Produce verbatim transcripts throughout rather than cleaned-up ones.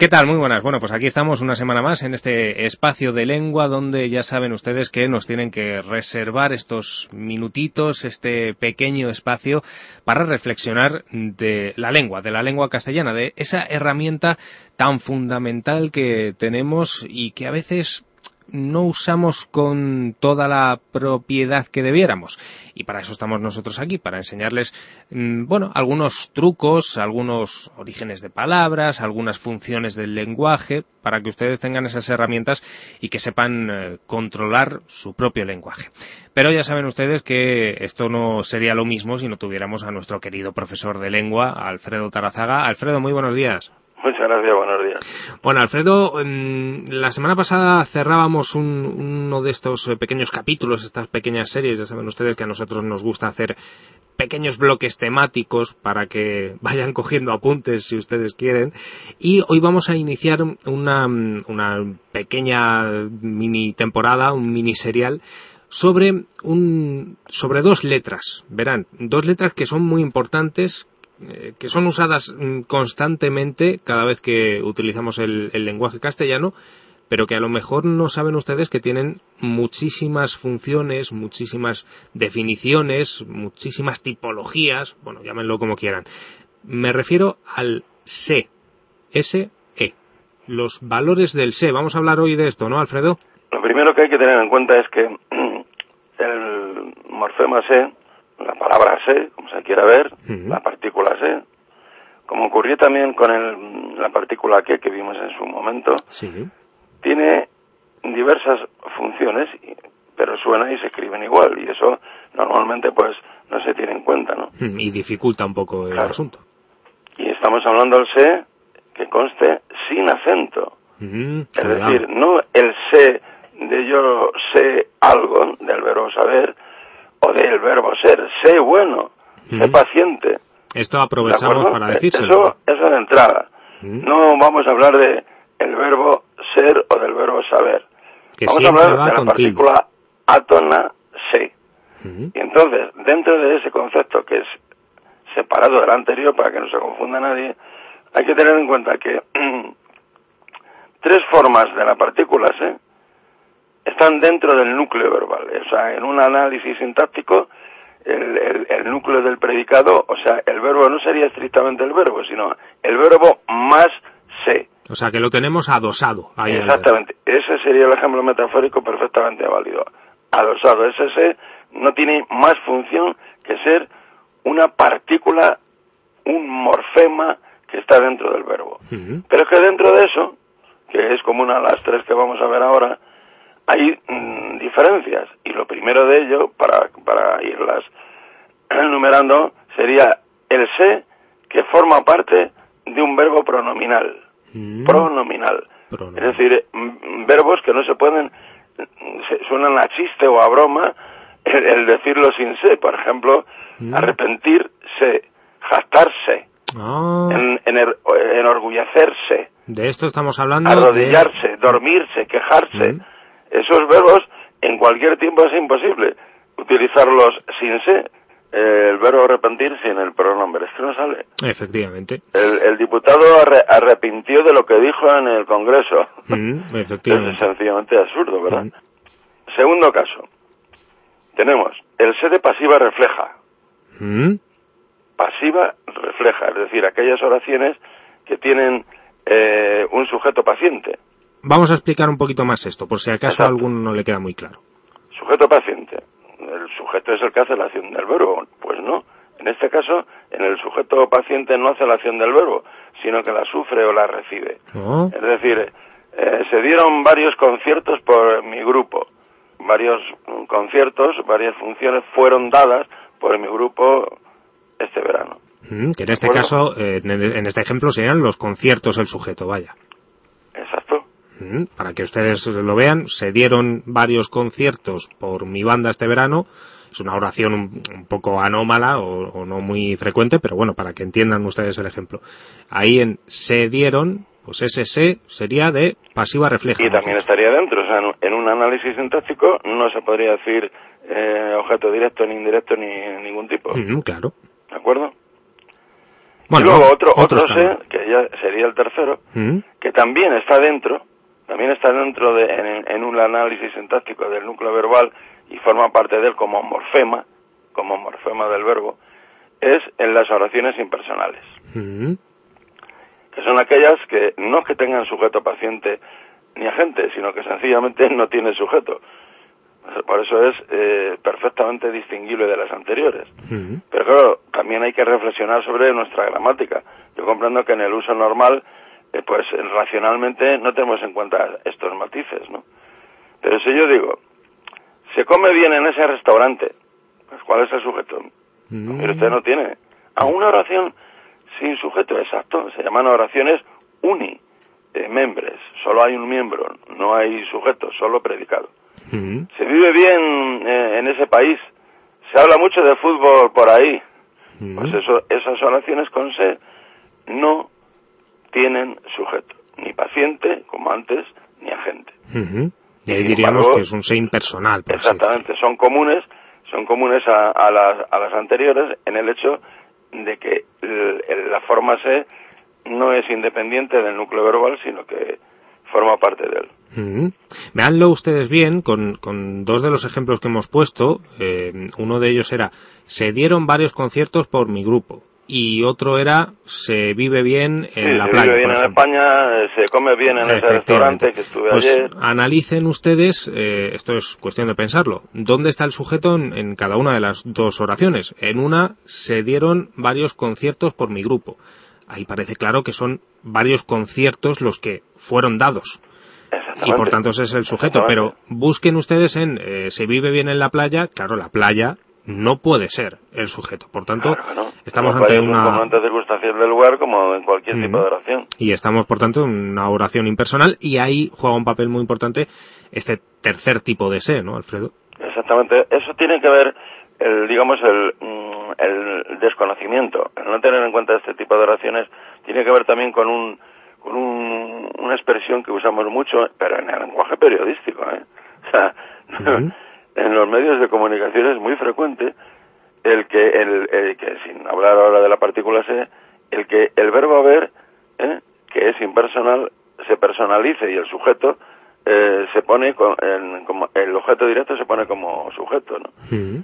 ¿Qué tal? Muy buenas. Bueno, pues aquí estamos una semana más en este espacio de lengua donde ya saben ustedes que nos tienen que reservar estos minutitos, este pequeño espacio para reflexionar de la lengua, de la lengua castellana, de esa herramienta tan fundamental que tenemos y que a veces no usamos con toda la propiedad que debiéramos. Y para eso estamos nosotros aquí, para enseñarles, bueno, algunos trucos, algunos orígenes de palabras, algunas funciones del lenguaje, para que ustedes tengan esas herramientas y que sepan eh, controlar su propio lenguaje. Pero ya saben ustedes que esto no sería lo mismo si no tuviéramos a nuestro querido profesor de lengua, Alfredo Tarazaga. Alfredo, muy buenos días. Muchas gracias, buenos días. Bueno, Alfredo, la semana pasada cerrábamos un, uno de estos pequeños capítulos, estas pequeñas series. Ya saben ustedes que a nosotros nos gusta hacer pequeños bloques temáticos para que vayan cogiendo apuntes si ustedes quieren. Y hoy vamos a iniciar una, una pequeña mini temporada, un mini serial sobre, un, sobre dos letras. Verán, dos letras que son muy importantes, que son usadas constantemente cada vez que utilizamos el, el lenguaje castellano, pero que a lo mejor no saben ustedes que tienen muchísimas funciones, muchísimas definiciones, muchísimas tipologías, bueno, llámenlo como quieran. Me refiero al se, S E, los valores del se. Vamos a hablar hoy de esto, ¿no, Alfredo? Lo primero que hay que tener en cuenta es que el morfema se, la palabra se, como se quiera ver, uh-huh. la partícula se, como ocurrió también con el, la partícula que, que vimos en su momento, sí. tiene diversas funciones, pero suena y se escriben igual, y eso normalmente pues no se tiene en cuenta, ¿no? Y dificulta un poco el claro. asunto. Y estamos hablando del se que conste sin acento, uh-huh. es Cuidado. decir, no el se de yo sé algo, del verbo saber, o del verbo ser, sé bueno, uh-huh. sé paciente. Esto aprovechamos para decírselo. Eso, eso de entrada. Uh-huh. No vamos a hablar de el verbo ser o del verbo saber. Que vamos a hablar de la partícula átona se. Uh-huh. Y entonces, dentro de ese concepto que es separado del anterior para que no se confunda nadie, hay que tener en cuenta que tres formas de la partícula se están dentro del núcleo verbal. O sea, en un análisis sintáctico, el, el, el núcleo del predicado, o sea, el verbo no sería estrictamente el verbo, sino el verbo más se. O sea, que lo tenemos adosado. Ahí exactamente. Ese sería el ejemplo metafórico perfectamente válido. Adosado. Ese se no tiene más función que ser una partícula, un morfema que está dentro del verbo. Uh-huh. Pero es que dentro de eso, que es común a las tres que vamos a ver ahora, hay mmm, diferencias, y lo primero de ello, para, para irlas enumerando, sería el se que forma parte de un verbo pronominal. Mm. Pronominal. Pronominal. Es decir, m- verbos que no se pueden, se, suenan a chiste o a broma, el, el decirlo sin se. Por ejemplo, mm. arrepentirse, jactarse, oh. en, en er, enorgullecerse. De esto estamos hablando. Arrodillarse, de... dormirse, quejarse. Mm. Esos verbos, en cualquier tiempo es imposible utilizarlos sin se, eh, el verbo arrepentir sin el pronombre. Es que no sale. Efectivamente. El, el diputado arre, arrepintió de lo que dijo en el Congreso. Mm, efectivamente. Es sencillamente absurdo, ¿verdad? Mm. Segundo caso. Tenemos el se de pasiva refleja. Mm. Pasiva refleja, es decir, aquellas oraciones que tienen eh, un sujeto paciente. Vamos a explicar un poquito más esto, por si acaso Exacto. a alguno no le queda muy claro. Sujeto paciente. El sujeto es el que hace la acción del verbo. Pues no. En este caso, en el sujeto paciente no hace la acción del verbo, sino que la sufre o la recibe. Oh. Es decir, eh, se dieron varios conciertos por mi grupo. Varios conciertos, varias funciones fueron dadas por mi grupo este verano. Mm, que en este caso, eh, en este ejemplo, serían los conciertos el sujeto, vaya. Exacto. Para que ustedes lo vean, se dieron varios conciertos por mi banda este verano. Es una oración un, un poco anómala o, o no muy frecuente, pero bueno, para que entiendan ustedes el ejemplo. Ahí en se dieron, pues ese se sería de pasiva refleja. Y también estaría dentro, o sea, en un análisis sintáctico no se podría decir eh, objeto directo, ni indirecto, ni ningún tipo. Mm, claro. ¿De acuerdo? Bueno, y luego otro, otro se, que ya sería el tercero, ¿Mm? que también está dentro, también está dentro de, en, en un análisis sintáctico del núcleo verbal y forma parte de él como morfema, como morfema del verbo, es en las oraciones impersonales. Uh-huh. Que son aquellas que no es que tengan sujeto paciente ni agente, sino que sencillamente no tienen sujeto. Por eso es eh, perfectamente distinguible de las anteriores. Uh-huh. Pero claro, también hay que reflexionar sobre nuestra gramática. Yo comprendo que en el uso normal, eh, pues racionalmente no tenemos en cuenta estos matices, ¿no? Pero si yo digo, se come bien en ese restaurante, pues ¿cuál es el sujeto? Uh-huh. Pero usted no tiene. A una oración sin sujeto exacto se llaman oraciones uni, eh, membres. Solo hay un miembro, no hay sujeto, solo predicado. Uh-huh. Se vive bien eh, en ese país, se habla mucho de fútbol por ahí. Uh-huh. Pues eso, esas oraciones con se no tienen sujeto, ni paciente, como antes, ni agente. Uh-huh. Y ahí diríamos embargo, que es un se impersonal. Por exactamente, sí. son comunes, son comunes a, a, las, a las anteriores en el hecho de que el, el, la forma se no es independiente del núcleo verbal, sino que forma parte de él. Uh-huh. Veanlo ustedes bien con, con dos de los ejemplos que hemos puesto. Eh, uno de ellos era, se dieron varios conciertos por mi grupo. Y otro era, se vive bien en sí, la se playa. Se vive bien en España, se come bien en ese restaurante que estuve pues ayer. Analicen ustedes, eh, esto es cuestión de pensarlo, ¿dónde está el sujeto en, en cada una de las dos oraciones? En una, se dieron varios conciertos por mi grupo. Ahí parece claro que son varios conciertos los que fueron dados. Y por tanto ese es el sujeto. Pero busquen ustedes en, eh, se vive bien en la playa, claro, la playa no puede ser el sujeto. Por tanto, claro, ¿no? estamos ante una... Como ante circunstancias del lugar, como en cualquier uh-huh. tipo de oración. Y estamos, por tanto, en una oración impersonal, y ahí juega un papel muy importante este tercer tipo de se, ¿no, Alfredo? Exactamente. Eso tiene que ver, el, digamos, el, el desconocimiento. El no tener en cuenta este tipo de oraciones tiene que ver también con un con un, una expresión que usamos mucho, pero en el lenguaje periodístico, ¿eh? O sea, uh-huh. en los medios de comunicación es muy frecuente el que, el, el que sin hablar ahora de la partícula se, el que el verbo haber, ¿eh? que es impersonal, se personalice y el sujeto eh, se pone con, en, como el objeto directo se pone como sujeto, ¿no? Uh-huh.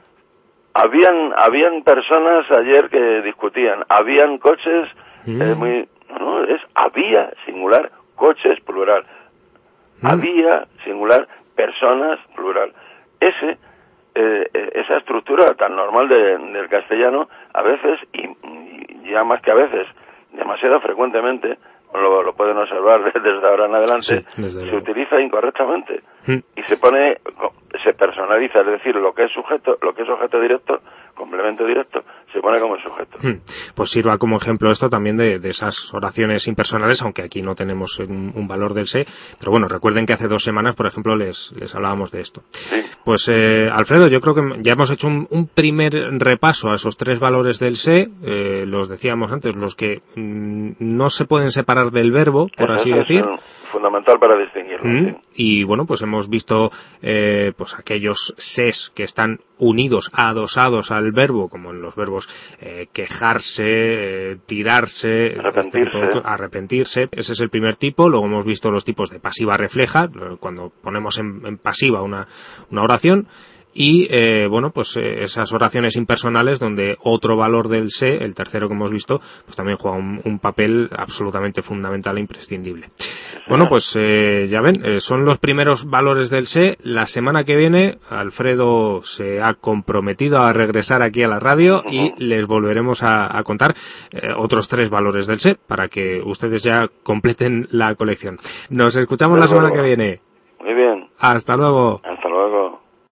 Habían habían personas ayer que discutían, habían coches uh-huh. eh, muy no, es había singular, coches plural, uh-huh. había singular, personas plural. Ese eh, esa estructura tan normal de, del castellano a veces y, y ya más que a veces demasiado frecuentemente lo, lo pueden observar desde ahora en adelante, sí, se luego. utiliza incorrectamente mm. y se pone, se personaliza, es decir, lo que es sujeto, lo que es objeto directo, complemento directo, se pone como el sujeto. Mm. Pues sirva como ejemplo esto también de, de esas oraciones impersonales, aunque aquí no tenemos un, un valor del se, pero bueno, recuerden que hace dos semanas, por ejemplo, les, les hablábamos de esto. Sí. Pues eh, Alfredo, yo creo que ya hemos hecho un, un primer repaso a esos tres valores del se, eh, los decíamos antes, los que mm, no se pueden separar del verbo, por así decir. Es fundamental para distinguirlo. Mm, sí. Y bueno, pues hemos visto eh, pues aquellos ses que están unidos, adosados al verbo, como en los verbos eh, quejarse, eh, tirarse, arrepentirse. Este de, arrepentirse. Ese es el primer tipo. Luego hemos visto los tipos de pasiva refleja, cuando ponemos en, en pasiva una, una oración. Y, eh, bueno, pues eh, esas oraciones impersonales donde otro valor del se, el tercero que hemos visto, pues también juega un, un papel absolutamente fundamental e imprescindible. Bueno, pues eh, ya ven, eh, son los primeros valores del se. La semana que viene, Alfredo se ha comprometido a regresar aquí a la radio y les volveremos a, a contar eh, otros tres valores del se para que ustedes ya completen la colección. Nos escuchamos la semana que viene. Muy bien. Hasta luego. Hasta